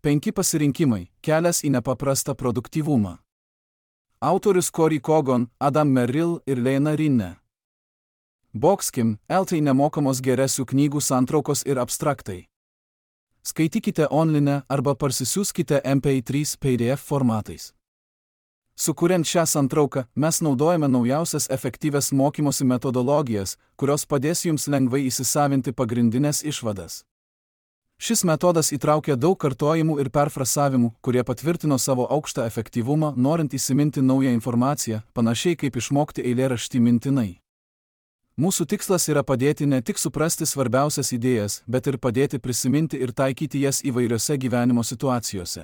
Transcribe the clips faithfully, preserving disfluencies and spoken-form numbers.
Penki pasirinkimai – kelias į nepaprastą produktyvumą. Autorius Cory Kogon, Adam Merrill ir Leina Rinne. Boxkim, L T nemokamos geresių knygų santraukos ir abstraktai. Skaitykite online arba parsisiųskite M P trys P D F formatais. Sukuriant šią santrauką, mes naudojame naujausias efektyvias mokymosi metodologijas, kurios padės jums lengvai įsisavinti pagrindinės išvadas. Šis metodas įtraukia daug kartojimų ir perfrasavimų, kurie patvirtino savo aukštą efektyvumą, norint įsiminti naują informaciją, panašiai kaip išmokti eilėraštį mintinai. Mūsų tikslas yra padėti ne tik suprasti svarbiausias idėjas, bet ir padėti prisiminti ir taikyti jas įvairiose gyvenimo situacijose.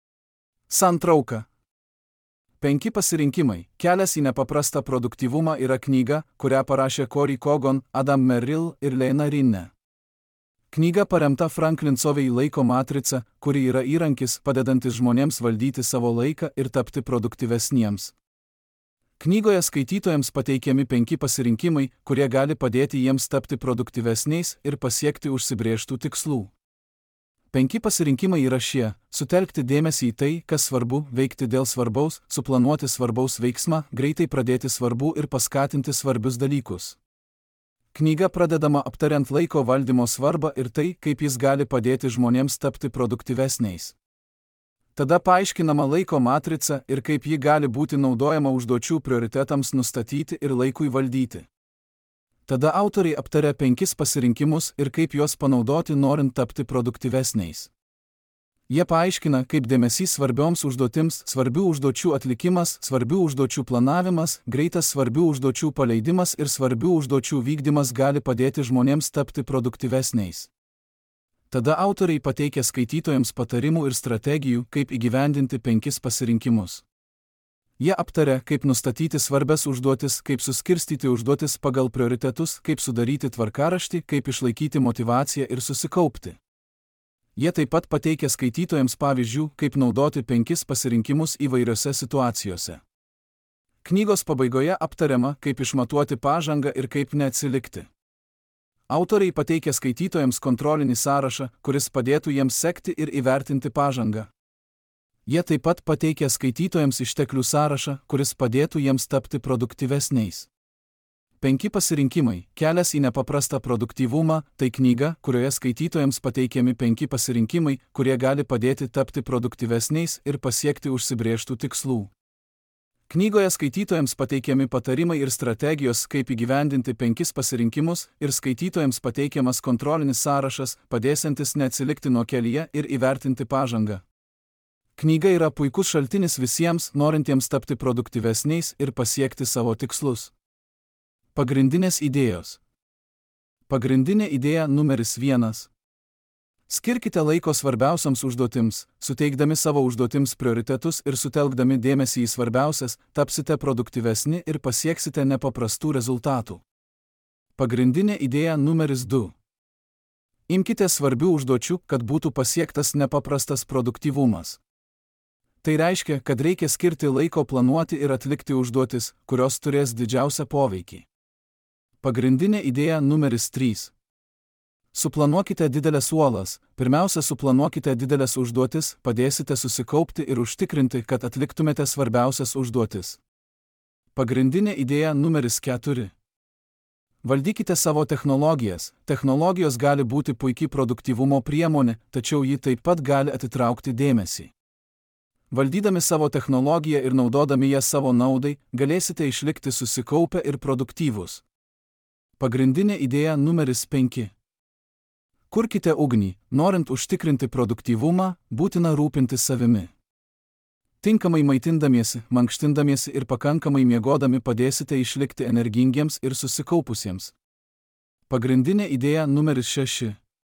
Santrauka. Penki pasirinkimai – kelias į nepaprastą produktyvumą yra knyga, kurią parašė Cory Kogon, Adam Merrill ir Leina Rinne. Knyga paremta Franklin Covey laiko matrica, kuri yra įrankis, padedantis žmonėms valdyti savo laiką ir tapti produktyvesniems. Knygoje skaitytojams pateikiami penki pasirinkimai, kurie gali padėti jiems tapti produktyvesniais ir pasiekti užsibrėžtų tikslų. Penki pasirinkimai yra šie: sutelkti dėmesį į tai, kas svarbu, veikti dėl svarbaus, suplanuoti svarbaus veiksmą, greitai pradėti svarbų ir paskatinti svarbius dalykus. Knyga pradedama aptariant laiko valdymo svarbą ir tai, kaip jis gali padėti žmonėms tapti produktyvesniais. Tada paaiškinama laiko matrica ir kaip ji gali būti naudojama užduočių prioritetams nustatyti ir laikui valdyti. Tada autoriai aptaria penkis pasirinkimus ir kaip juos panaudoti, norint tapti produktyvesniais. Jie paaiškina, kaip dėmesys svarbioms užduotims, svarbių užduočių atlikimas, svarbių užduočių planavimas, greitas svarbių užduočių paleidimas ir svarbių užduočių vykdymas gali padėti žmonėms tapti produktyvesniais. Tada autoriai pateikia skaitytojams patarimų ir strategijų, kaip įgyvendinti penkis pasirinkimus. Jie aptaria, kaip nustatyti svarbias užduotis, kaip suskirstyti užduotis pagal prioritetus, kaip sudaryti tvarkaraštį, kaip išlaikyti motyvaciją ir susikaupti. Jie taip pat pateikia skaitytojams pavyzdžių, kaip naudoti penkis pasirinkimus įvairiose situacijose. Knygos pabaigoje aptariama, kaip išmatuoti pažangą ir kaip neatsilikti. Autoriai pateikia skaitytojams kontrolinį sąrašą, kuris padėtų jiems sekti ir įvertinti pažangą. Jie taip pat pateikia skaitytojams išteklių sąrašą, kuris padėtų jiems tapti produktyvesniais. Penki pasirinkimai – kelias į nepaprastą produktyvumą – tai knyga, kurioje skaitytojams pateikiami penki pasirinkimai, kurie gali padėti tapti produktyvesniais ir pasiekti užsibrėžtų tikslų. Knygoje skaitytojams pateikiami patarimai ir strategijos, kaip įgyvendinti penkis pasirinkimus, ir skaitytojams pateikiamas kontrolinis sąrašas, padėsiantis neatsilikti nuo kelyje ir įvertinti pažangą. Knyga yra puikus šaltinis visiems, norintiems tapti produktyvesniais ir pasiekti savo tikslus. Pagrindinės idėjos. Pagrindinė idėja numeris vienas. Skirkite laiko svarbiausiams užduotims, suteikdami savo užduotims prioritetus ir sutelkdami dėmesį į svarbiausias, tapsite produktyvesni ir pasieksite nepaprastų rezultatų. Pagrindinė idėja numeris du. Imkite svarbių užduočių, kad būtų pasiektas nepaprastas produktyvumas. Tai reiškia, kad reikia skirti laiko planuoti ir atlikti užduotis, kurios turės didžiausią poveikį. Pagrindinė idėja numeris trys. Suplanuokite didelės uolas. Pirmiausia, suplanuokite didelės užduotis, padėsite susikaupti ir užtikrinti, kad atliktumėte svarbiausias užduotis. Pagrindinė idėja numeris keturi. Valdykite savo technologijas. Technologijos gali būti puikiai produktyvumo priemonė, tačiau ji taip pat gali atitraukti dėmesį. Valdydami savo technologiją ir naudodami ją savo naudai, galėsite išlikti susikaupę ir produktyvūs. Pagrindinė idėja numeris penki. Kurkite ugnį. Norint užtikrinti produktyvumą, būtina rūpintis savimi. Tinkamai maitindamiesi, mankštindamiesi ir pakankamai miegodami padėsite išlikti energingiems ir susikaupusiems. Pagrindinė idėja numeris šeši.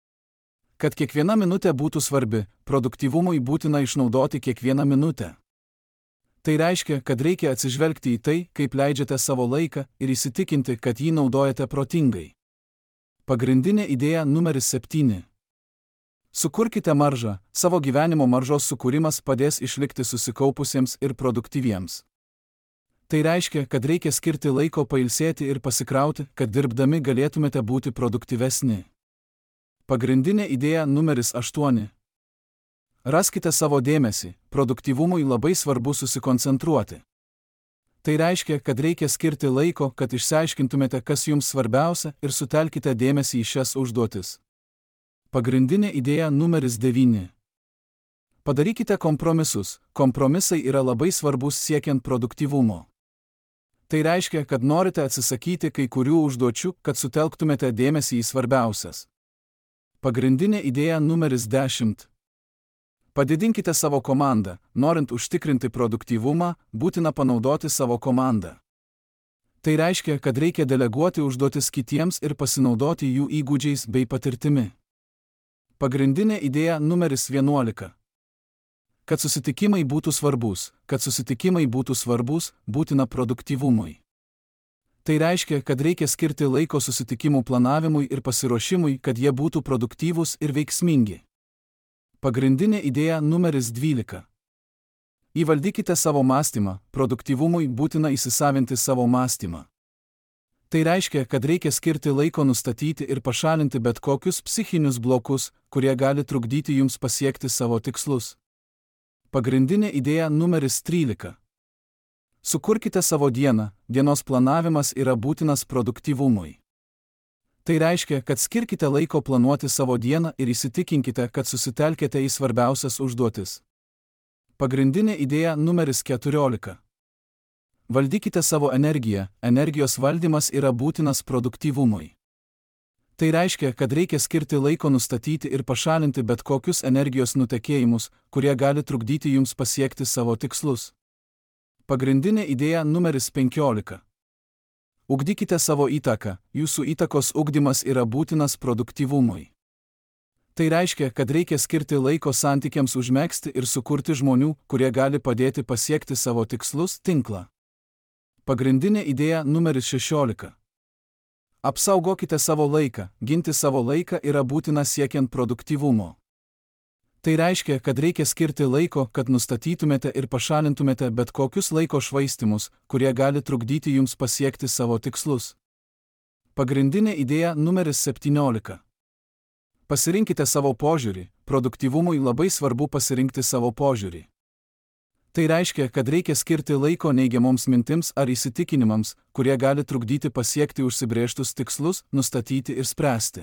Kad kiekviena minutė būtų svarbi, produktyvumui būtina išnaudoti kiekvieną minutę. Tai reiškia, kad reikia atsižvelgti į tai, kaip leidžiate savo laiką ir įsitikinti, kad jį naudojate protingai. Pagrindinė idėja numeris septyni. Sukurkite maržą. Savo gyvenimo maržos sukūrimas padės išlikti susikaupusiems ir produktyviems. Tai reiškia, kad reikia skirti laiko pailsėti ir pasikrauti, kad dirbdami galėtumėte būti produktyvesni. Pagrindinė idėja numeris aštuoni. Raskite savo dėmesį, produktyvumui labai svarbu susikoncentruoti. Tai reiškia, kad reikia skirti laiko, kad išsiaiškintumėte, kas jums svarbiausia, ir sutelkite dėmesį į šias užduotis. Pagrindinė idėja numeris devyni. Padarykite kompromisus. Kompromisai yra labai svarbus siekiant produktyvumo. Tai reiškia, kad norite atsisakyti kai kurių užduočių, kad sutelktumėte dėmesį į svarbiausias. Pagrindinė idėja numeris dešimt. Padidinkite savo komandą. Norint užtikrinti produktyvumą, būtina panaudoti savo komandą. Tai reiškia, kad reikia deleguoti užduotis kitiems ir pasinaudoti jų įgūdžiais bei patirtimi. Pagrindinė idėja numeris vienuolika. Kad susitikimai būtų svarbus, kad susitikimai būtų svarbus, būtina produktyvumui. Tai reiškia, kad reikia skirti laiko susitikimų planavimui ir pasiruošimui, kad jie būtų produktyvūs ir veiksmingi. Pagrindinė idėja numeris dvylika. Įvaldykite savo mąstymą. Produktyvumui būtina įsisavinti savo mąstymą. Tai reiškia, kad reikia skirti laiko nustatyti ir pašalinti bet kokius psichinius blokus, kurie gali trukdyti jums pasiekti savo tikslus. Pagrindinė idėja numeris trylika. Sukurkite savo dieną. Dienos planavimas yra būtinas produktyvumui. Tai reiškia, kad skirkite laiko planuoti savo dieną ir įsitikinkite, kad susitelkite į svarbiausias užduotis. Pagrindinė idėja numeris keturiolika. Valdykite savo energiją. Energijos valdymas yra būtinas produktyvumui. Tai reiškia, kad reikia skirti laiko nustatyti ir pašalinti bet kokius energijos nutekėjimus, kurie gali trukdyti jums pasiekti savo tikslus. Pagrindinė idėja numeris penkiolika. Ugdykite savo įtaką. Jūsų įtakos ugdymas yra būtinas produktyvumui. Tai reiškia, kad reikia skirti laiko santykiams užmegzti ir sukurti žmonių, kurie gali padėti pasiekti savo tikslus, tinklą. Pagrindinė idėja numeris šešiolika. Apsaugokite savo laiką. Ginti savo laiką yra būtina siekiant produktyvumo. Tai reiškia, kad reikia skirti laiko, kad nustatytumėte ir pašalintumėte bet kokius laiko švaistymus, kurie gali trukdyti jums pasiekti savo tikslus. Pagrindinė idėja numeris septyniolika. Pasirinkite savo požiūrį. Produktyvumui labai svarbu pasirinkti savo požiūrį. Tai reiškia, kad reikia skirti laiko neigiamoms mintims ar įsitikinimams, kurie gali trukdyti pasiekti užsibrėžtus tikslus, nustatyti ir spręsti.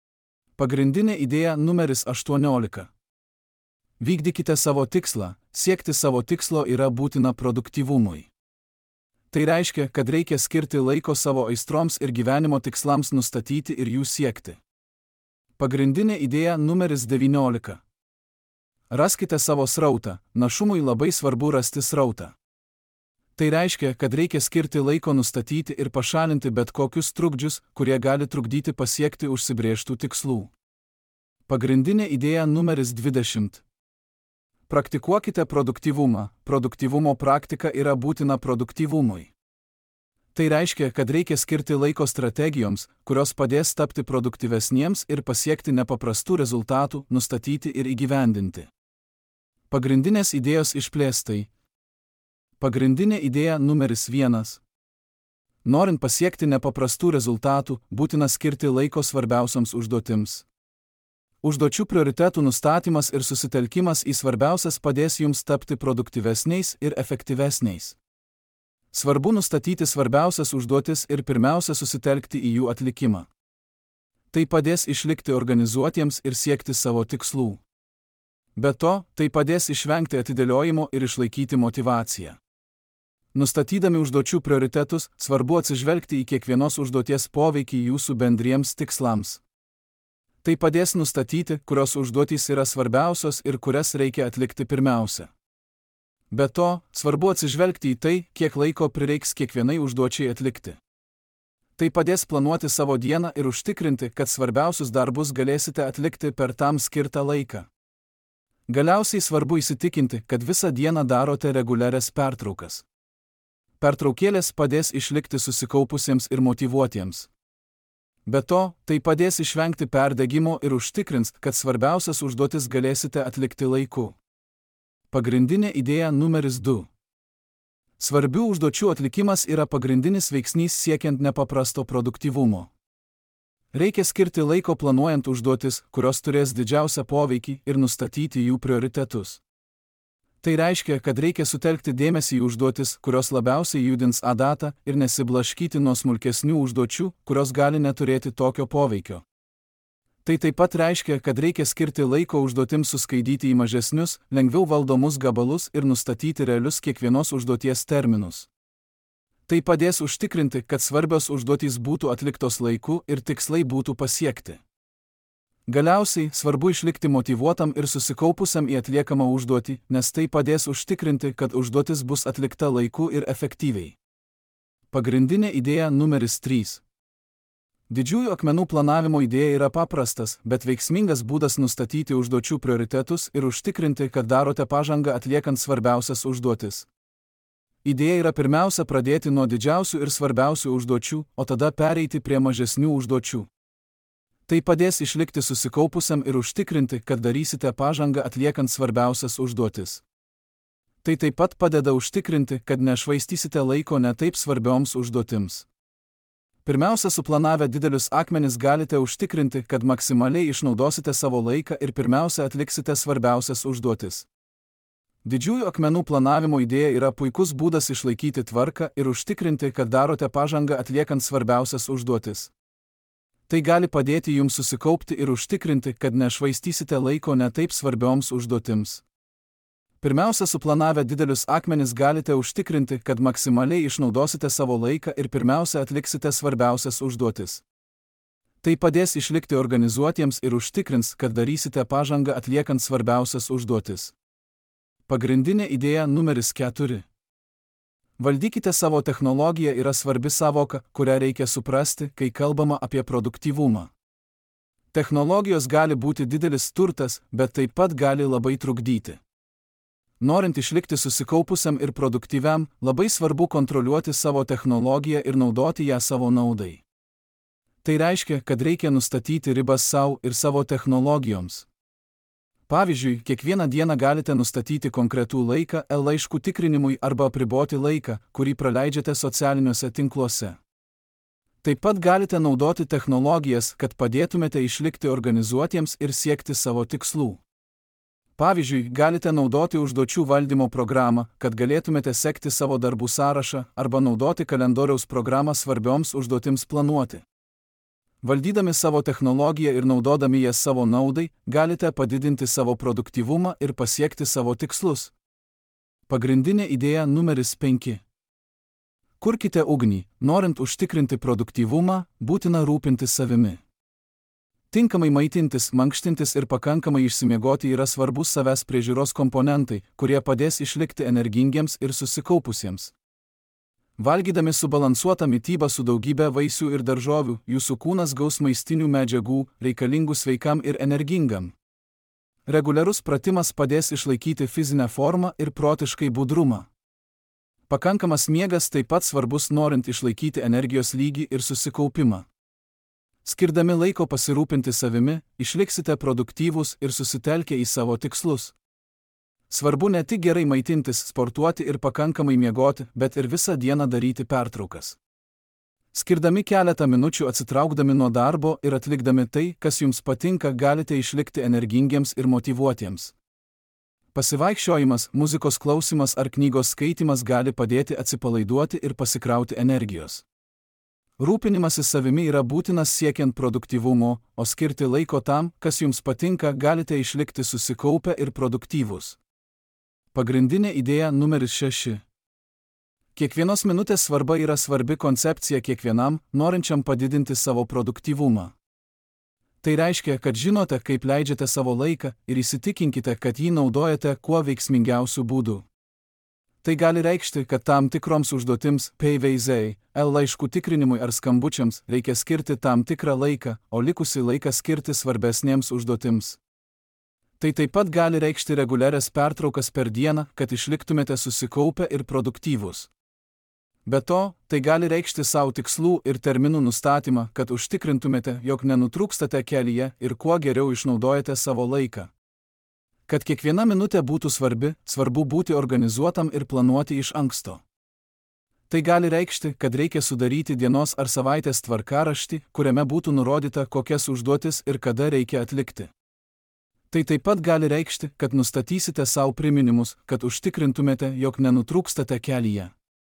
Pagrindinė idėja numeris aštuoniolika. Vykdykite savo tikslą. Siekti savo tikslo yra būtina produktyvumui. Tai reiškia, kad reikia skirti laiko savo aistroms ir gyvenimo tikslams nustatyti ir jų siekti. Pagrindinė idėja numeris devyniolika. Raskite savo srautą. Našumui labai svarbu rasti srautą. Tai reiškia, kad reikia skirti laiko nustatyti ir pašalinti bet kokius trukdžius, kurie gali trukdyti pasiekti užsibrėžtų tikslų. Pagrindinė idėja numeris dvidešimt. Praktikuokite produktyvumą. Produktyvumo praktika yra būtina produktyvumui. Tai reiškia, kad reikia skirti laiko strategijoms, kurios padės tapti produktyvesniems ir pasiekti nepaprastų rezultatų, nustatyti ir įgyvendinti. Pagrindinės idėjos išplėstai. Pagrindinė idėja numeris vienas. Norint pasiekti nepaprastų rezultatų, būtina skirti laiko svarbiausiams užduotims. Užduočių prioritetų nustatymas ir susitelkimas į svarbiausias padės jums tapti produktyvesniais ir efektyvesniais. Svarbu nustatyti svarbiausias užduotis ir pirmiausia susitelkti į jų atlikimą. Tai padės išlikti organizuotiems ir siekti savo tikslų. Be to, tai padės išvengti atidėliojimo ir išlaikyti motyvaciją. Nustatydami užduočių prioritetus, svarbu atsižvelgti į kiekvienos užduoties poveikį jūsų bendriems tikslams. Tai padės nustatyti, kurios užduotys yra svarbiausios ir kurias reikia atlikti pirmiausia. Be to, svarbu atsižvelgti į tai, kiek laiko prireiks kiekvienai užduočiai atlikti. Tai padės planuoti savo dieną ir užtikrinti, kad svarbiausius darbus galėsite atlikti per tam skirtą laiką. Galiausiai svarbu įsitikinti, kad visą dieną darote reguliarias pertraukas. Pertraukėlės padės išlikti susikaupusiems ir motyvuotiems. Be to, tai padės išvengti perdegimo ir užtikrins, kad svarbiausias užduotis galėsite atlikti laiku. Pagrindinė idėja numeris du. Svarbių užduočių atlikimas yra pagrindinis veiksnys siekiant nepaprasto produktyvumo. Reikia skirti laiko planuojant užduotis, kurios turės didžiausią poveikį ir nustatyti jų prioritetus. Tai reiškia, kad reikia sutelkti dėmesį į užduotis, kurios labiausiai judins adatą ir nesiblaškyti nuo smulkesnių užduočių, kurios gali neturėti tokio poveikio. Tai taip pat reiškia, kad reikia skirti laiko užduotims suskaidyti į mažesnius, lengviau valdomus gabalus ir nustatyti realius kiekvienos užduoties terminus. Tai padės užtikrinti, kad svarbios užduotys būtų atliktos laiku ir tikslai būtų pasiekti. Galiausiai, svarbu išlikti motyvuotam ir susikaupusiam į atliekamą užduotį, nes tai padės užtikrinti, kad užduotis bus atlikta laiku ir efektyviai. Pagrindinė idėja numeris trys. Didžiųjų akmenų planavimo idėja yra paprastas, bet veiksmingas būdas nustatyti užduočių prioritetus ir užtikrinti, kad darote pažangą atliekant svarbiausias užduotis. Idėja yra pirmiausia pradėti nuo didžiausių ir svarbiausių užduočių, o tada pereiti prie mažesnių užduočių. Tai padės išlikti susikaupusiam ir užtikrinti, kad darysite pažangą atliekant svarbiausias užduotis. Tai taip pat padeda užtikrinti, kad nešvaistysite laiko netaip svarbioms užduotims. Pirmiausia, suplanavę didelius akmenis galite užtikrinti, kad maksimaliai išnaudosite savo laiką ir pirmiausia atliksite svarbiausias užduotis. Didžiųjų akmenų planavimo idėja yra puikus būdas išlaikyti tvarką ir užtikrinti, kad darote pažangą atliekant svarbiausias užduotis. Tai gali padėti jums susikaupti ir užtikrinti, kad nešvaistysite laiko netaip svarbioms užduotims. Pirmiausia, suplanavę didelius akmenis galite užtikrinti, kad maksimaliai išnaudosite savo laiką ir pirmiausia atliksite svarbiausias užduotis. Tai padės išlikti organizuotiems ir užtikrins, kad darysite pažangą atliekant svarbiausias užduotis. Pagrindinė idėja numeris keturi. Valdykite savo technologiją yra svarbi sąvoka, kurią reikia suprasti, kai kalbama apie produktyvumą. Technologijos gali būti didelis turtas, bet taip pat gali labai trukdyti. Norint išlikti susikaupusiam ir produktyviam, labai svarbu kontroliuoti savo technologiją ir naudoti ją savo naudai. Tai reiškia, kad reikia nustatyti ribas savo ir savo technologijoms. Pavyzdžiui, kiekvieną dieną galite nustatyti konkretų laiką e-laiškų tikrinimui arba apriboti laiką, kurį praleidžiate socialiniuose tinkluose. Taip pat galite naudoti technologijas, kad padėtumėte išlikti organizuotiems ir siekti savo tikslų. Pavyzdžiui, galite naudoti užduočių valdymo programą, kad galėtumėte sekti savo darbų sąrašą, arba naudoti kalendoriaus programą svarbioms užduotims planuoti. Valdydami savo technologiją ir naudodami jas savo naudai, galite padidinti savo produktyvumą ir pasiekti savo tikslus. Pagrindinė idėja numeris penki. Kurkite ugnį, norint užtikrinti produktyvumą, būtina rūpintis savimi. Tinkamai maitintis, mankštintis ir pakankamai išsimiegoti yra svarbus savęs priežiūros komponentai, kurie padės išlikti energingiems ir susikaupusiems. Valgydami subalansuotą mitybą su daugybė vaisių ir daržovių, jūsų kūnas gaus maistinių medžiagų, reikalingų sveikam ir energingam. Reguliarus pratimas padės išlaikyti fizinę formą ir protiškai budrumą. Pakankamas miegas taip pat svarbus norint išlaikyti energijos lygį ir susikaupimą. Skirdami laiko pasirūpinti savimi, išliksite produktyvūs ir susitelkę į savo tikslus. Svarbu ne tik gerai maitintis, sportuoti ir pakankamai miegoti, bet ir visą dieną daryti pertraukas. Skirdami keletą minučių atsitraukdami nuo darbo ir atlikdami tai, kas jums patinka, galite išlikti energingiems ir motyvuotiems. Pasivaikščiojimas, muzikos klausimas ar knygos skaitymas gali padėti atsipalaiduoti ir pasikrauti energijos. Rūpinimasis savimi yra būtinas siekiant produktyvumo, o skirti laiko tam, kas jums patinka, galite išlikti susikaupę ir produktyvūs. Pagrindinė idėja numeris šeši. Kiekvienos minutės svarba yra svarbi koncepcija kiekvienam, norinčiam padidinti savo produktyvumą. Tai reiškia, kad žinote, kaip leidžiate savo laiką ir įsitikinkite, kad jį naudojate kuo veiksmingiausių būdų. Tai gali reikšti, kad tam tikroms užduotims, P V Z, e-laiškų tikrinimui ar skambučiams reikia skirti tam tikrą laiką, o likusį laiką skirti svarbesnėms užduotims. Tai taip pat gali reikšti reguliarias pertraukas per dieną, kad išliktumėte susikaupę ir produktyvūs. Be to, tai gali reikšti savo tikslų ir terminų nustatymą, kad užtikrintumėte, jog nenutrūkstate kelyje ir kuo geriau išnaudojate savo laiką. Kad kiekviena minutė būtų svarbi, svarbu būti organizuotam ir planuoti iš anksto. Tai gali reikšti, kad reikia sudaryti dienos ar savaitės tvarkaraštį, kuriame būtų nurodyta, kokias užduotis ir kada reikia atlikti. Tai taip pat gali reikšti, kad nustatysite savo priminimus, kad užtikrintumėte, jog nenutrūkstate kelyje.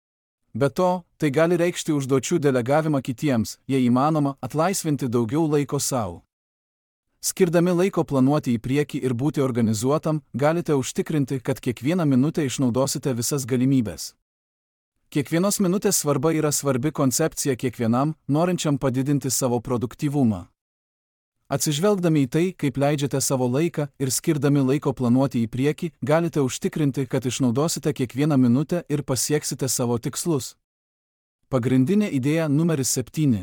Be to, tai gali reikšti užduočių delegavimą kitiems, jei įmanoma, atlaisvinti daugiau laiko savo. Skirdami laiko planuoti į priekį ir būti organizuotam, galite užtikrinti, kad kiekvieną minutę išnaudosite visas galimybės. Kiekvienos minutės svarba yra svarbi koncepcija kiekvienam, norinčiam padidinti savo produktyvumą. Atsižvelgdami į tai, kaip leidžiate savo laiką ir skirdami laiko planuoti į priekį, galite užtikrinti, kad išnaudosite kiekvieną minutę ir pasieksite savo tikslus. Pagrindinė idėja numeris septyni.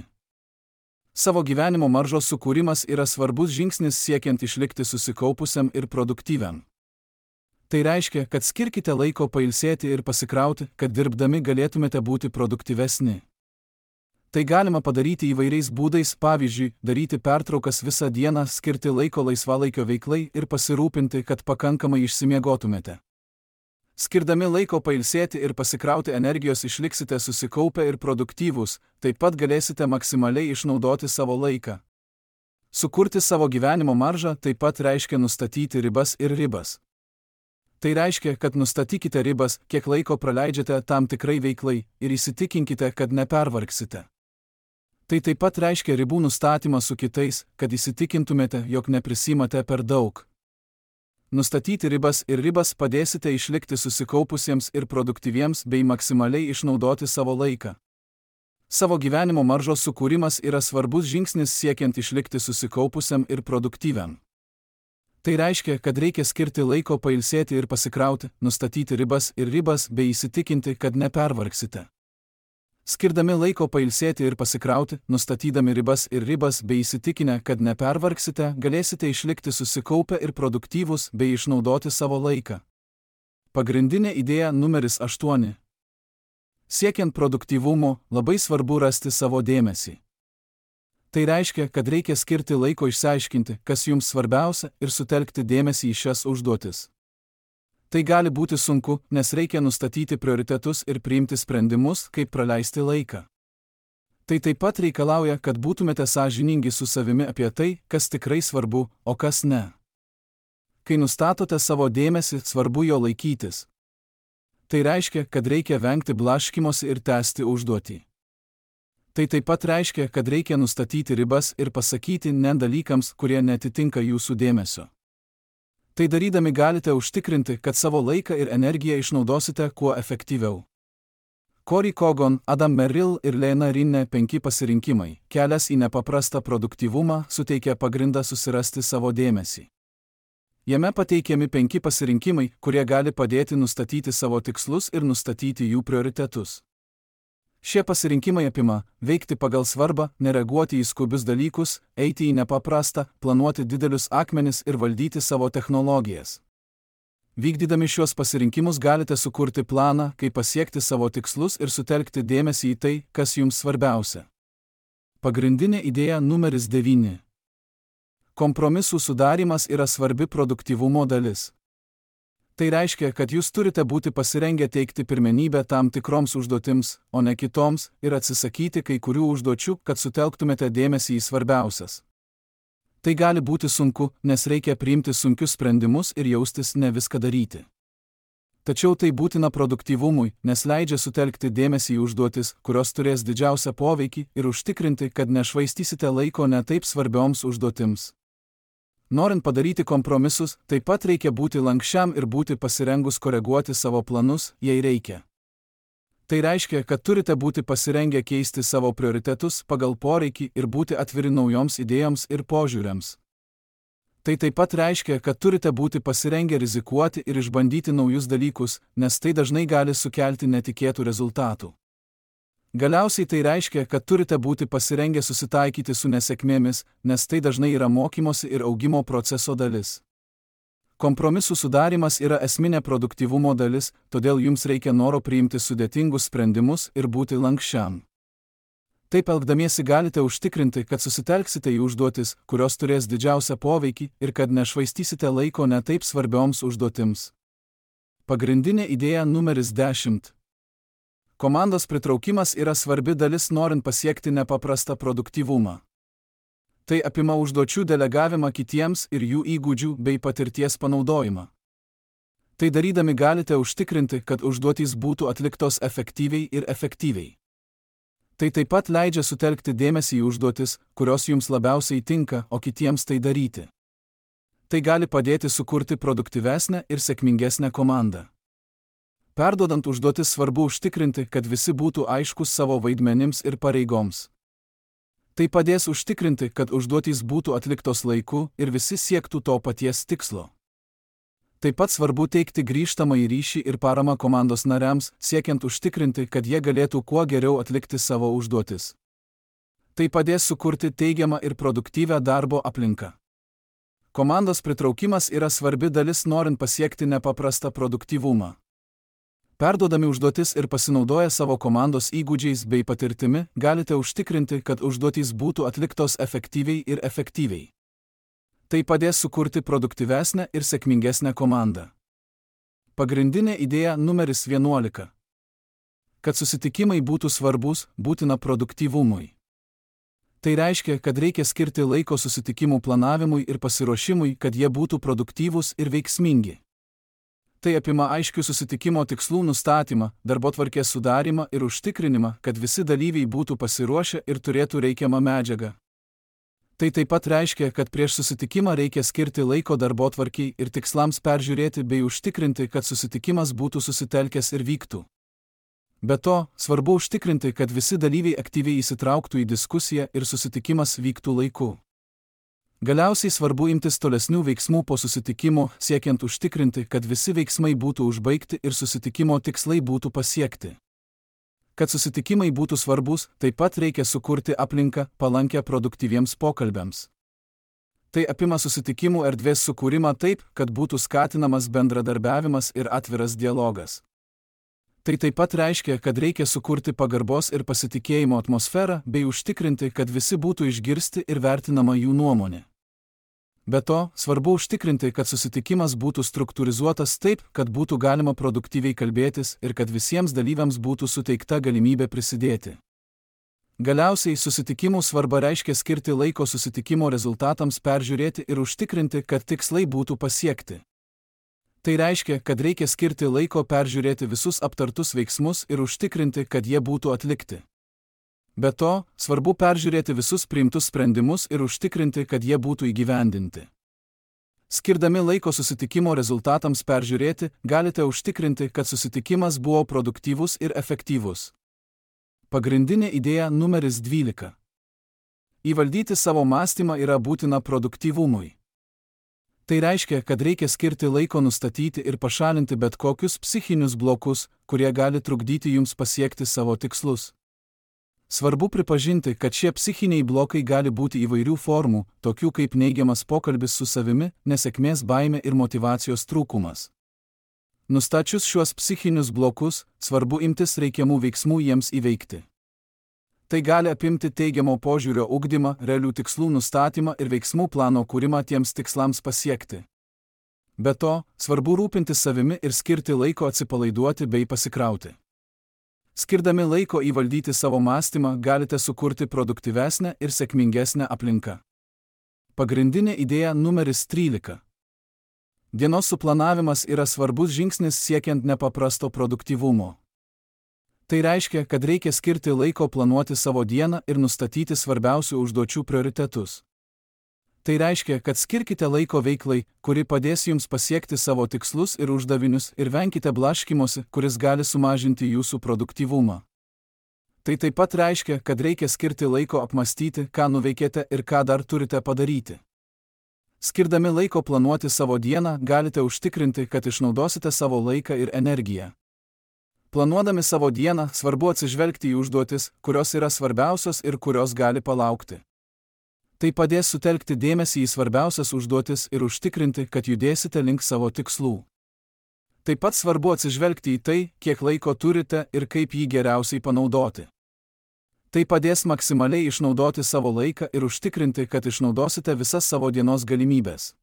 Savo gyvenimo maržos sukūrimas yra svarbus žingsnis siekiant išlikti susikaupusiam ir produktyviam. Tai reiškia, kad skirkite laiko pailsėti ir pasikrauti, kad dirbdami galėtumėte būti produktyvesni. Tai galima padaryti įvairiais būdais, pavyzdžiui, daryti pertraukas visą dieną, skirti laiko laisvalaikio veiklai ir pasirūpinti, kad pakankamai išsimiegotumėte. Skirdami laiko pailsėti ir pasikrauti energijos išliksite susikaupę ir produktyvūs, taip pat galėsite maksimaliai išnaudoti savo laiką. Sukurti savo gyvenimo maržą taip pat reiškia nustatyti ribas ir ribas. Tai reiškia, kad nustatykite ribas, kiek laiko praleidžiate tam tikrai veiklai ir įsitikinkite, kad nepervargsite. Tai taip pat reiškia ribų nustatymą su kitais, kad įsitikintumėte, jog neprisimate per daug. Nustatyti ribas ir ribas padėsite išlikti susikaupusiems ir produktyviems bei maksimaliai išnaudoti savo laiką. Savo gyvenimo maržos sukūrimas yra svarbus žingsnis siekiant išlikti susikaupusiam ir produktyviam. Tai reiškia, kad reikia skirti laiko pailsėti ir pasikrauti, nustatyti ribas ir ribas bei įsitikinti, kad nepervargsite. Skirdami laiko pailsėti ir pasikrauti, nustatydami ribas ir ribas bei įsitikinę, kad nepervargsite, galėsite išlikti susikaupę ir produktyvūs bei išnaudoti savo laiką. Pagrindinė idėja numeris aštuoni. Siekiant produktyvumo, labai svarbu rasti savo dėmesį. Tai reiškia, kad reikia skirti laiko išsiaiškinti, kas jums svarbiausia, ir sutelkti dėmesį į šias užduotis. Tai gali būti sunku, nes reikia nustatyti prioritetus ir priimti sprendimus, kaip praleisti laiką. Tai taip pat reikalauja, kad būtumėte sąžiningi su savimi apie tai, kas tikrai svarbu, o kas ne. Kai nustatote savo dėmesį, svarbu jo laikytis. Tai reiškia, kad reikia vengti blaškymosi ir tęsti užduotį. Tai taip pat reiškia, kad reikia nustatyti ribas ir pasakyti ne dalykams, kurie netitinka jūsų dėmesio. Tai darydami galite užtikrinti, kad savo laiką ir energiją išnaudosite kuo efektyviau. Cory Kogon, Adam Merrill ir Lena Rinne penki pasirinkimai, kelias į nepaprastą produktyvumą, suteikia pagrindą susirasti savo dėmesį. Jame pateikiami penki pasirinkimai, kurie gali padėti nustatyti savo tikslus ir nustatyti jų prioritetus. Šie pasirinkimai apima veikti pagal svarbą, nereaguoti į skubius dalykus, eiti į nepaprastą, planuoti didelius akmenis ir valdyti savo technologijas. Vykdydami šios pasirinkimus galite sukurti planą, kaip pasiekti savo tikslus ir sutelkti dėmesį į tai, kas jums svarbiausia. Pagrindinė idėja numeris devyni. Kompromisų sudarimas yra svarbi produktyvumo dalis. Tai reiškia, kad jūs turite būti pasirengę teikti pirmenybę tam tikroms užduotims, o ne kitoms, ir atsisakyti kai kurių užduočių, kad sutelktumėte dėmesį į svarbiausias. Tai gali būti sunku, nes reikia priimti sunkius sprendimus ir jaustis ne viską daryti. Tačiau tai būtina produktyvumui, nes leidžia sutelkti dėmesį į užduotis, kurios turės didžiausią poveikį, ir užtikrinti, kad nešvaistysite laiko ne taip svarbioms užduotims. Norint padaryti kompromisus, taip pat reikia būti lankščiam ir būti pasirengus koreguoti savo planus, jei reikia. Tai reiškia, kad turite būti pasirengę keisti savo prioritetus pagal poreikį ir būti atviri naujoms idėjoms ir požiūriams. Tai taip pat reiškia, kad turite būti pasirengę rizikuoti ir išbandyti naujus dalykus, nes tai dažnai gali sukelti netikėtų rezultatų. Galiausiai tai reiškia, kad turite būti pasirengę susitaikyti su nesėkmėmis, nes tai dažnai yra mokymosi ir augimo proceso dalis. Kompromisų sudarimas yra esminė produktyvumo dalis, todėl jums reikia noro priimti sudėtingus sprendimus ir būti lankščiam. Taip elgdamiesi galite užtikrinti, kad susitelksite į užduotis, kurios turės didžiausią poveikį, ir kad nešvaistysite laiko ne taip svarbioms užduotims. Pagrindinė idėja numeris dešimt. Komandos pritraukimas yra svarbi dalis norint pasiekti nepaprastą produktyvumą. Tai apima užduočių delegavimą kitiems ir jų įgūdžių bei patirties panaudojimą. Tai darydami galite užtikrinti, kad užduotys būtų atliktos efektyviai ir efektyviai. Tai taip pat leidžia sutelkti dėmesį į užduotis, kurios jums labiausiai tinka, o kitiems tai daryti. Tai gali padėti sukurti produktyvesnę ir sėkmingesnę komandą. Perduodant užduotis svarbu užtikrinti, kad visi būtų aiškus savo vaidmenims ir pareigoms. Tai padės užtikrinti, kad užduotys būtų atliktos laiku ir visi siektų to paties tikslo. Taip pat svarbu teikti grįžtamąjį ryšį ir paramą komandos nariams, siekiant užtikrinti, kad jie galėtų kuo geriau atlikti savo užduotis. Tai padės sukurti teigiamą ir produktyvią darbo aplinką. Komandos pritraukimas yra svarbi dalis norint pasiekti nepaprastą produktyvumą. Perduodami užduotis ir pasinaudoję savo komandos įgūdžiais bei patirtimi, galite užtikrinti, kad užduotys būtų atliktos efektyviai ir efektyviai. Tai padės sukurti produktyvesnę ir sėkmingesnę komandą. Pagrindinė idėja numeris vienuolika. Kad susitikimai būtų svarbus, būtina produktyvumui. Tai reiškia, kad reikia skirti laiko susitikimų planavimui ir pasiruošimui, kad jie būtų produktyvūs ir veiksmingi. Tai apima aiškių susitikimo tikslų nustatymą, darbotvarkės sudarymą ir užtikrinimą, kad visi dalyviai būtų pasiruošę ir turėtų reikiamą medžiagą. Tai taip pat reiškia, kad prieš susitikimą reikia skirti laiko darbotvarkei ir tikslams peržiūrėti bei užtikrinti, kad susitikimas būtų susitelkęs ir vyktų. Be to, svarbu užtikrinti, kad visi dalyviai aktyviai įsitrauktų į diskusiją ir susitikimas vyktų laiku. Galiausiai svarbu imtis tolesnių veiksmų po susitikimo, siekiant užtikrinti, kad visi veiksmai būtų užbaigti ir susitikimo tikslai būtų pasiekti. Kad susitikimai būtų svarbus, taip pat reikia sukurti aplinką, palankę produktyviems pokalbiams. Tai apima susitikimų erdvės sukūrimą taip, kad būtų skatinamas bendradarbiavimas ir atviras dialogas. Tai taip pat reiškia, kad reikia sukurti pagarbos ir pasitikėjimo atmosferą bei užtikrinti, kad visi būtų išgirsti ir vertinama jų nuomonė. Be to, svarbu užtikrinti, kad susitikimas būtų struktūrizuotas taip, kad būtų galima produktyviai kalbėtis ir kad visiems dalyviams būtų suteikta galimybė prisidėti. Galiausiai, susitikimų svarba reiškia skirti laiko susitikimo rezultatams peržiūrėti ir užtikrinti, kad tikslai būtų pasiekti. Tai reiškia, kad reikia skirti laiko peržiūrėti visus aptartus veiksmus ir užtikrinti, kad jie būtų atlikti. Be to, svarbu peržiūrėti visus priimtus sprendimus ir užtikrinti, kad jie būtų įgyvendinti. Skirdami laiko susitikimo rezultatams peržiūrėti, galite užtikrinti, kad susitikimas buvo produktyvus ir efektyvus. Pagrindinė idėja numeris dvylika. Įvaldyti savo mąstymą yra būtina produktyvumui. Tai reiškia, kad reikia skirti laiko nustatyti ir pašalinti bet kokius psichinius blokus, kurie gali trukdyti jums pasiekti savo tikslus. Svarbu pripažinti, kad šie psichiniai blokai gali būti įvairių formų, tokių kaip neigiamas pokalbis su savimi, nesėkmės baimė ir motyvacijos trūkumas. Nustačius šiuos psichinius blokus, svarbu imtis reikiamų veiksmų jiems įveikti. Tai gali apimti teigiamo požiūrio ugdymą, realių tikslų nustatymą ir veiksmų plano kūrimą tiems tikslams pasiekti. Be to, svarbu rūpintis savimi ir skirti laiko atsipalaiduoti bei pasikrauti. Skirdami laiko įvaldyti savo mąstymą, galite sukurti produktyvesnę ir sėkmingesnę aplinką. Pagrindinė idėja numeris trylika. Dienos suplanavimas yra svarbus žingsnis siekiant nepaprasto produktyvumo. Tai reiškia, kad reikia skirti laiko planuoti savo dieną ir nustatyti svarbiausių užduočių prioritetus. Tai reiškia, kad skirkite laiko veiklai, kuri padės jums pasiekti savo tikslus ir uždavinius ir venkite blaškymosi, kuris gali sumažinti jūsų produktyvumą. Tai taip pat reiškia, kad reikia skirti laiko apmastyti, ką nuveikėte ir ką dar turite padaryti. Skirdami laiko planuoti savo dieną, galite užtikrinti, kad išnaudosite savo laiką ir energiją. Planuodami savo dieną, svarbu atsižvelgti į užduotis, kurios yra svarbiausios ir kurios gali palaukti. Tai padės sutelkti dėmesį į svarbiausias užduotis ir užtikrinti, kad judėsite link savo tikslų. Taip pat svarbu atsižvelgti į tai, kiek laiko turite ir kaip jį geriausiai panaudoti. Tai padės maksimaliai išnaudoti savo laiką ir užtikrinti, kad išnaudosite visas savo dienos galimybes.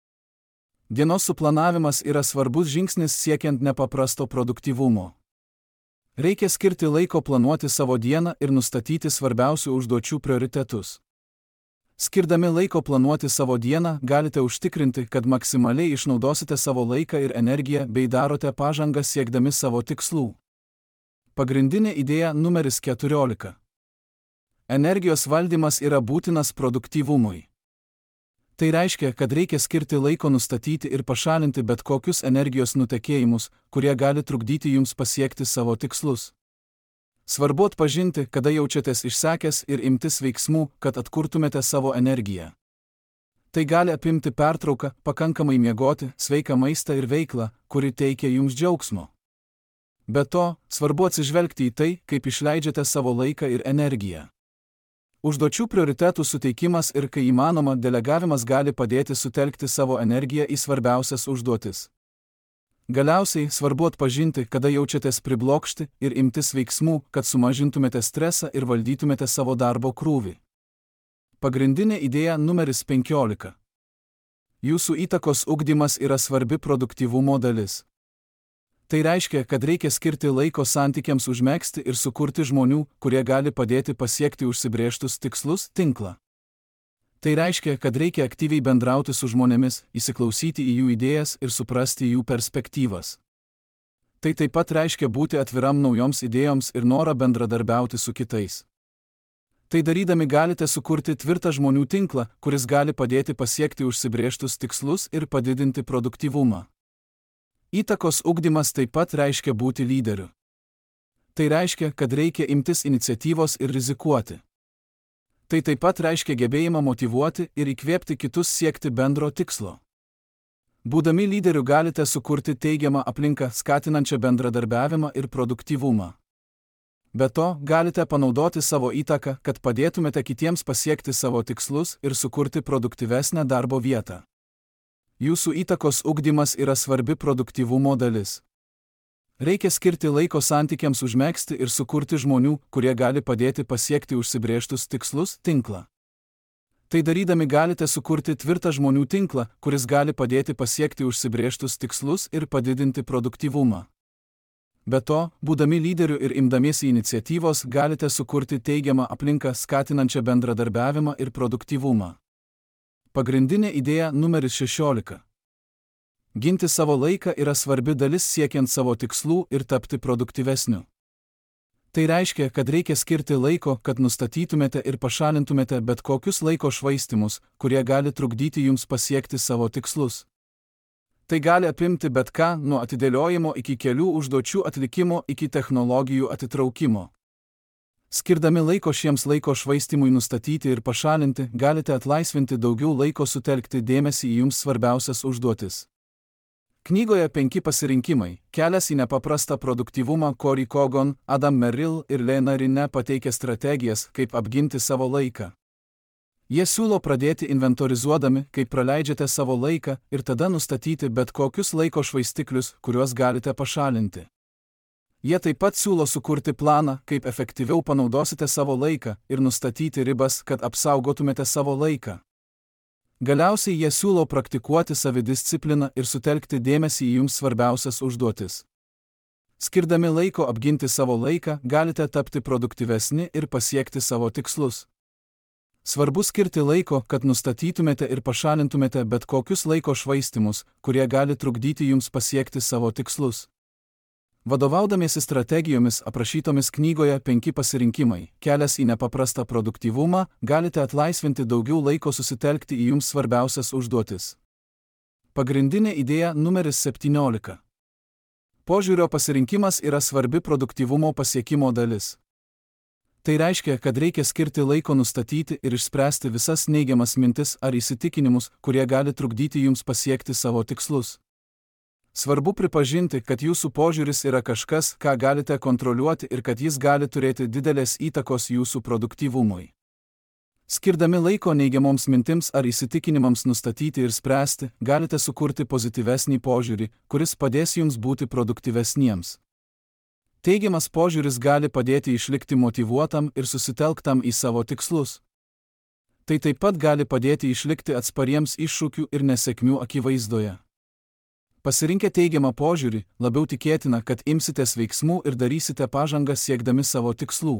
Dienos suplanavimas yra svarbus žingsnis siekiant nepaprasto produktyvumo. Reikia skirti laiko planuoti savo dieną ir nustatyti svarbiausių užduočių prioritetus. Skirdami laiko planuoti savo dieną, galite užtikrinti, kad maksimaliai išnaudosite savo laiką ir energiją bei darote pažangą siekdami savo tikslų. Pagrindinė idėja numeris keturiolika. Energijos valdymas yra būtinas produktyvumui. Tai reiškia, kad reikia skirti laiko nustatyti ir pašalinti bet kokius energijos nutekėjimus, kurie gali trukdyti jums pasiekti savo tikslus. Svarbu atpažinti, kada jaučiatės išsekęs ir imtis veiksmų, kad atkurtumėte savo energiją. Tai gali apimti pertrauką, pakankamai miegoti, sveiką maistą ir veiklą, kuri teikia jums džiaugsmo. Be to, svarbu atsižvelgti į tai, kaip išleidžiate savo laiką ir energiją. Užduočių prioritetų suteikimas ir, kai įmanoma, delegavimas gali padėti sutelkti savo energiją į svarbiausias užduotis. Galiausiai svarbu atpažinti, kada jaučiatės priblokšti ir imtis veiksmų, kad sumažintumėte stresą ir valdytumėte savo darbo krūvį. Pagrindinė idėja numeris penkiolika. Jūsų įtakos ugdymas yra svarbi produktyvumo dalis. Tai reiškia, kad reikia skirti laiko santykiams užmegzti ir sukurti žmonių, kurie gali padėti pasiekti užsibrėžtus tikslus, tinklą. Tai reiškia, kad reikia aktyviai bendrauti su žmonėmis, įsiklausyti į jų idėjas ir suprasti jų perspektyvas. Tai taip pat reiškia būti atviram naujoms idėjoms ir norą bendradarbiauti su kitais. Tai darydami galite sukurti tvirtą žmonių tinklą, kuris gali padėti pasiekti užsibrėžtus tikslus ir padidinti produktyvumą. Įtakos ugdymas taip pat reiškia būti lyderiu. Tai reiškia, kad reikia imtis iniciatyvos ir rizikuoti. Tai taip pat reiškia gebėjimą motyvuoti ir įkvėpti kitus siekti bendro tikslo. Būdami lyderiu galite sukurti teigiamą aplinką, skatinančią bendradarbiavimą ir produktyvumą. Be to, galite panaudoti savo įtaką, kad padėtumėte kitiems pasiekti savo tikslus ir sukurti produktyvesnę darbo vietą. Jūsų įtakos ugdymas yra svarbi produktyvumo dalis. Reikia skirti laiko santykiams užmegzti ir sukurti žmonių, kurie gali padėti pasiekti užsibrėžtus tikslus, tinklą. Tai darydami galite sukurti tvirtą žmonių tinklą, kuris gali padėti pasiekti užsibrėžtus tikslus ir padidinti produktyvumą. Be to, būdami lyderiu ir imdamiesi iniciatyvos, galite sukurti teigiamą aplinką, skatinančią bendradarbiavimą ir produktyvumą. Pagrindinė idėja numeris šešiolika. Ginti savo laiką yra svarbi dalis siekiant savo tikslų ir tapti produktyvesniu. Tai reiškia, kad reikia skirti laiko, kad nustatytumėte ir pašalintumėte bet kokius laiko švaistymus, kurie gali trukdyti jums pasiekti savo tikslus. Tai gali apimti bet ką, nuo atidėliojimo iki kelių užduočių atlikimo iki technologijų atitraukimo. Skirdami laiko šiems laiko švaistymui nustatyti ir pašalinti, galite atlaisvinti daugiau laiko sutelkti dėmesį į jums svarbiausias užduotis. Knygoje Penki pasirinkimai – Kelias į nepaprastą produktyvumą Cory Kogon, Adam Merrill ir Lena Rinne pateikia strategijas, kaip apginti savo laiką. Jie siūlo pradėti inventorizuodami, kaip praleidžiate savo laiką, ir tada nustatyti bet kokius laiko švaistiklius, kuriuos galite pašalinti. Jie taip pat siūlo sukurti planą, kaip efektyviau panaudosite savo laiką ir nustatyti ribas, kad apsaugotumėte savo laiką. Galiausiai jie siūlo praktikuoti savidiscipliną ir sutelkti dėmesį į jums svarbiausias užduotis. Skirdami laiko apginti savo laiką, galite tapti produktyvesni ir pasiekti savo tikslus. Svarbu skirti laiko, kad nustatytumėte ir pašalintumėte bet kokius laiko švaistymus, kurie gali trukdyti jums pasiekti savo tikslus. Vadovaudamiesi strategijomis aprašytomis knygoje Penki pasirinkimai – Kelias į nepaprastą produktyvumą, galite atlaisvinti daugiau laiko susitelkti į jums svarbiausias užduotis. Pagrindinė idėja numeris septyniolika. Požiūrio pasirinkimas yra svarbi produktyvumo pasiekimo dalis. Tai reiškia, kad reikia skirti laiko nustatyti ir išspręsti visas neigiamas mintis ar įsitikinimus, kurie gali trukdyti jums pasiekti savo tikslus. Svarbu pripažinti, kad jūsų požiūris yra kažkas, ką galite kontroliuoti ir kad jis gali turėti didelės įtakos jūsų produktyvumui. Skirdami laiko neigiamoms mintims ar įsitikinimams nustatyti ir spręsti, galite sukurti pozityvesnį požiūrį, kuris padės jums būti produktyvesniems. Teigiamas požiūris gali padėti išlikti motyvuotam ir susitelktam į savo tikslus. Tai taip pat gali padėti išlikti atspariems iššūkių ir nesėkmių akivaizdoje. Pasirinkę teigiamą požiūrį, labiau tikėtina, kad imsitės veiksmų ir darysite pažangą siekdami savo tikslų.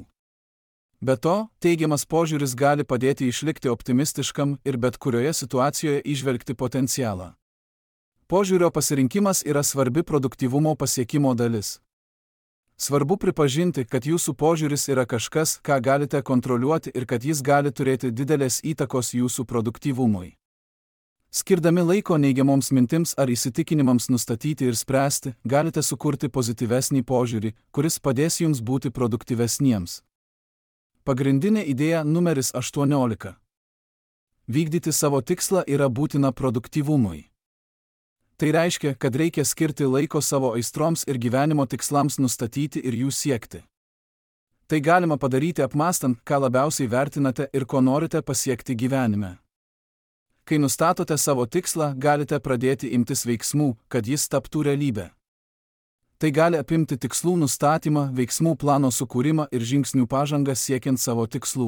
Be to, teigiamas požiūris gali padėti išlikti optimistiškam ir bet kurioje situacijoje įžvelgti potencialą. Požiūrio pasirinkimas yra svarbi produktyvumo pasiekimo dalis. Svarbu pripažinti, kad jūsų požiūris yra kažkas, ką galite kontroliuoti ir kad jis gali turėti didelės įtakos jūsų produktyvumui. Skirdami laiko neigiamoms mintims ar įsitikinimams nustatyti ir spręsti, galite sukurti pozityvesnį požiūrį, kuris padės jums būti produktyvesniems. Pagrindinė idėja numeris aštuoniolika. Vykdyti savo tikslą yra būtina produktyvumui. Tai reiškia, kad reikia skirti laiko savo aistroms ir gyvenimo tikslams nustatyti ir jų siekti. Tai galima padaryti apmąstant, ką labiausiai vertinate ir ko norite pasiekti gyvenime. Kai nustatote savo tikslą, galite pradėti imtis veiksmų, kad jis taptų realybę. Tai gali apimti tikslų nustatymą, veiksmų plano sukūrimą ir žingsnių pažangą siekiant savo tikslų.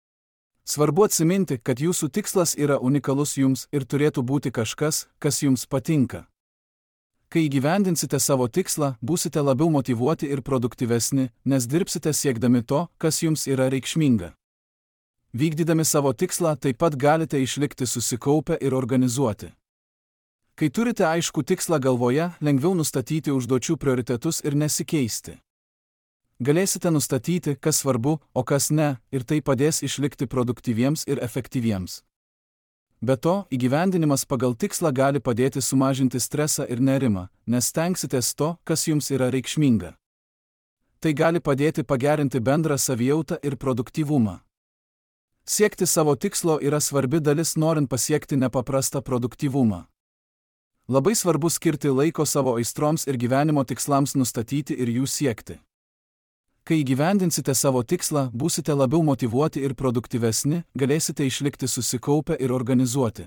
Svarbu atsiminti, kad jūsų tikslas yra unikalus jums ir turėtų būti kažkas, kas jums patinka. Kai įgyvendinsite savo tikslą, būsite labiau motyvuoti ir produktyvesni, nes dirbsite siekdami to, kas jums yra reikšminga. Vykdydami savo tikslą taip pat galite išlikti susikaupę ir organizuoti. Kai turite aiškų tikslą galvoje, lengviau nustatyti užduočių prioritetus ir nesikeisti. Galėsite nustatyti, kas svarbu, o kas ne, ir tai padės išlikti produktyviems ir efektyviems. Be to, įgyvendinimas pagal tikslą gali padėti sumažinti stresą ir nerimą, nes stengsitės to, kas jums yra reikšminga. Tai gali padėti pagerinti bendrą savijautą ir produktyvumą. Siekti savo tikslo yra svarbi dalis norint pasiekti nepaprastą produktyvumą. Labai svarbu skirti laiko savo aistroms ir gyvenimo tikslams nustatyti ir jų siekti. Kai įgyvendinsite savo tikslą, būsite labiau motyvuoti ir produktyvesni, galėsite išlikti susikaupę ir organizuoti.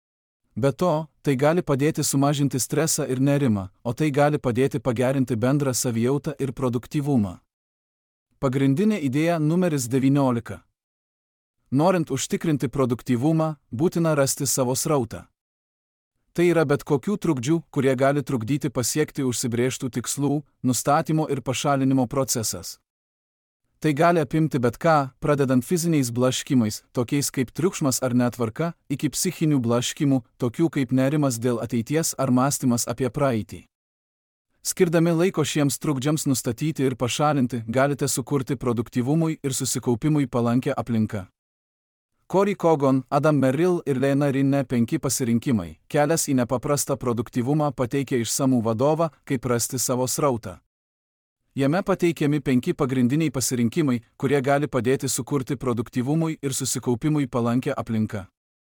Be to, tai gali padėti sumažinti stresą ir nerimą, o tai gali padėti pagerinti bendrą savijautą ir produktyvumą. Pagrindinė idėja numeris devyniolika. Norint užtikrinti produktyvumą, būtina rasti savo srautą. Tai yra bet kokių trukdžių, kurie gali trukdyti pasiekti užsibrėžtų tikslų, nustatymo ir pašalinimo procesas. Tai gali apimti bet ką, pradedant fiziniais blaškimais, tokiais kaip triukšmas ar netvarka, iki psichinių blaškimų, tokių kaip nerimas dėl ateities ar mąstymas apie praeitį. Skirdami laiko šiems trukdžiams nustatyti ir pašalinti, galite sukurti produktyvumui ir susikaupimui palankę aplinką. Cory Kogon, Adam Merrill ir Lena Rinne penki pasirinkimai, kelias į nepaprastą produktyvumą pateikia išsamų vadovą, kaip rasti savo srautą. Jame pateikiami penki pagrindiniai pasirinkimai, kurie gali padėti sukurti produktyvumui ir susikaupimui palankę aplinką.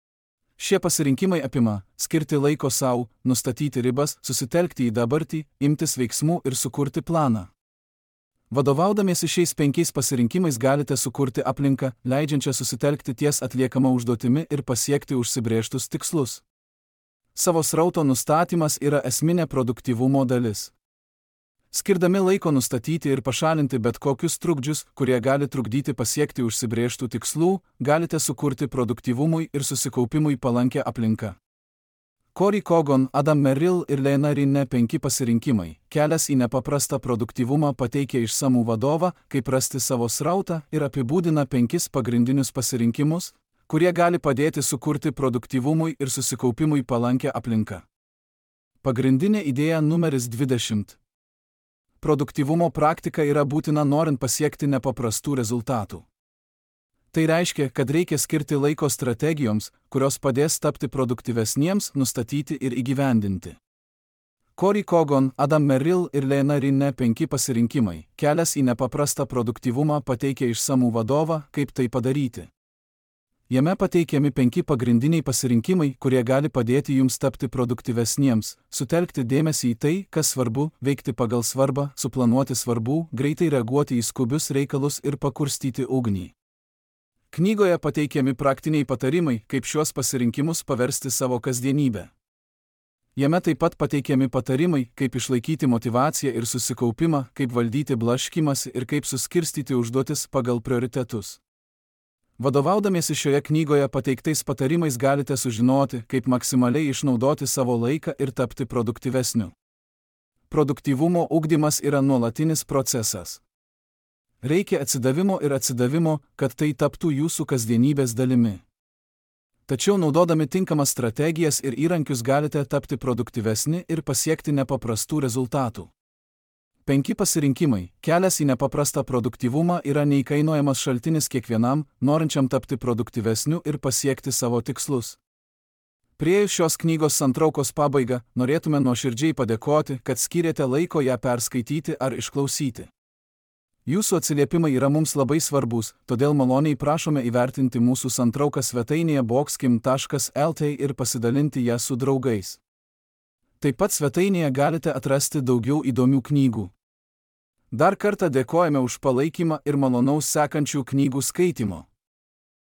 Šie pasirinkimai apima skirti laiko sau, nustatyti ribas, susitelkti į dabartį, imtis veiksmų ir sukurti planą. Vadovaudamiesi šiais penkiais pasirinkimais galite sukurti aplinką, leidžiančią susitelkti ties atliekama užduotimi ir pasiekti užsibrėžtus tikslus. Savo srauto nustatymas yra esminė produktyvumo dalis. Skirdami laiko nustatyti ir pašalinti bet kokius trukdžius, kurie gali trukdyti pasiekti užsibrėžtų tikslų, galite sukurti produktyvumui ir susikaupimui palankę aplinką. Cory Kogon, Adam Merrill ir Lena Rinne penki pasirinkimai, kelias į nepaprastą produktyvumą pateikia išsamų vadovą, kaip rasti savo srautą ir apibūdina penkis pagrindinius pasirinkimus, kurie gali padėti sukurti produktyvumui ir susikaupimui palankę aplinką. Pagrindinė idėja numeris dvidešimt. Produktyvumo praktika yra būtina norint pasiekti nepaprastų rezultatų. Tai reiškia, kad reikia skirti laiko strategijoms, kurios padės tapti produktyvesniems, nustatyti ir įgyvendinti. Cory Kogon, Adam Merrill ir Lena Rinne penki pasirinkimai, kelias į nepaprastą produktyvumą pateikia išsamų vadovą, kaip tai padaryti. Jame pateikiami penki pagrindiniai pasirinkimai, kurie gali padėti jums tapti produktyvesniems, sutelkti dėmesį į tai, kas svarbu, veikti pagal svarbą, suplanuoti svarbų, greitai reaguoti į skubius reikalus ir pakurstyti ugnį. Knygoje pateikiami praktiniai patarimai, kaip šiuos pasirinkimus paversti savo kasdienybę. Jame taip pat pateikiami patarimai, kaip išlaikyti motyvaciją ir susikaupimą, kaip valdyti blaškimąsi ir kaip suskirstyti užduotis pagal prioritetus. Vadovaudamiesi šioje knygoje pateiktais patarimais galite sužinoti, kaip maksimaliai išnaudoti savo laiką ir tapti produktyvesniu. Produktyvumo ugdymas yra nuolatinis procesas. Reikia atsidavimo ir atsidavimo, kad tai taptų jūsų kasdienybės dalimi. Tačiau naudodami tinkamas strategijas ir įrankius galite tapti produktyvesni ir pasiekti nepaprastų rezultatų. Penki pasirinkimai. Kelias į nepaprastą produktyvumą yra neįkainojamas šaltinis kiekvienam, norinčiam tapti produktyvesniu ir pasiekti savo tikslus. Priėjus šios knygos santraukos pabaigą, norėtume nuoširdžiai padėkoti, kad skyrėte laiko ją perskaityti ar išklausyti. Jūsų atsiliepimai yra mums labai svarbus, todėl maloniai prašome įvertinti mūsų santrauką svetainėje boxkim taškas lt ir pasidalinti ją su draugais. Taip pat svetainėje galite atrasti daugiau įdomių knygų. Dar kartą dėkojame už palaikymą ir malonaus sekančių knygų skaitimo.